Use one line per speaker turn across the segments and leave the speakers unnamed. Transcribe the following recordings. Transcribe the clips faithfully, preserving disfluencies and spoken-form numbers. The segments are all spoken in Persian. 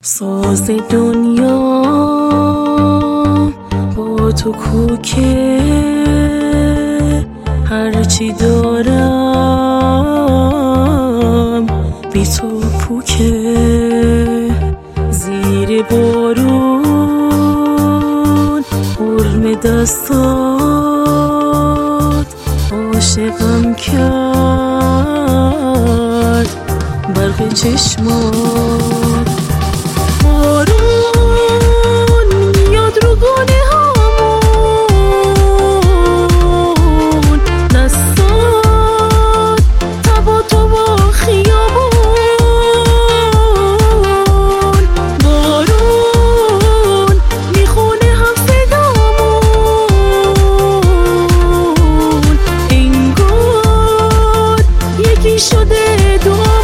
ساز دنیا با تو کوکه، هرچی دارم بی تو پوکه. زیر بارون حرم دستات عاشقم کرد، برق چشمات. بارون میاد رو گونه هامون، دستات تبا تو با خیابون. بارون میخونه هم صدامون، انگار یکی شده دوامون.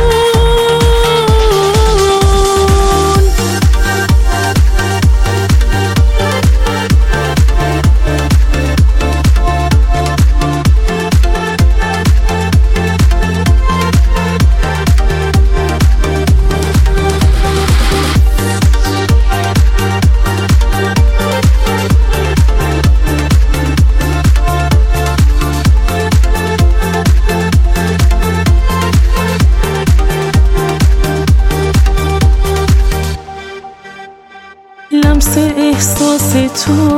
لمس احساس تو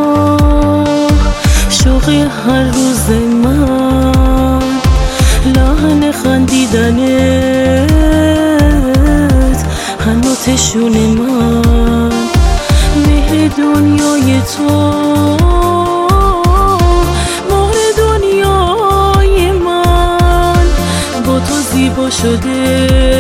شوق هر روز من، لحن خندیدنت هنوتشون من. مهر دنیای تو مهر دنیای من، با تو زیبا شده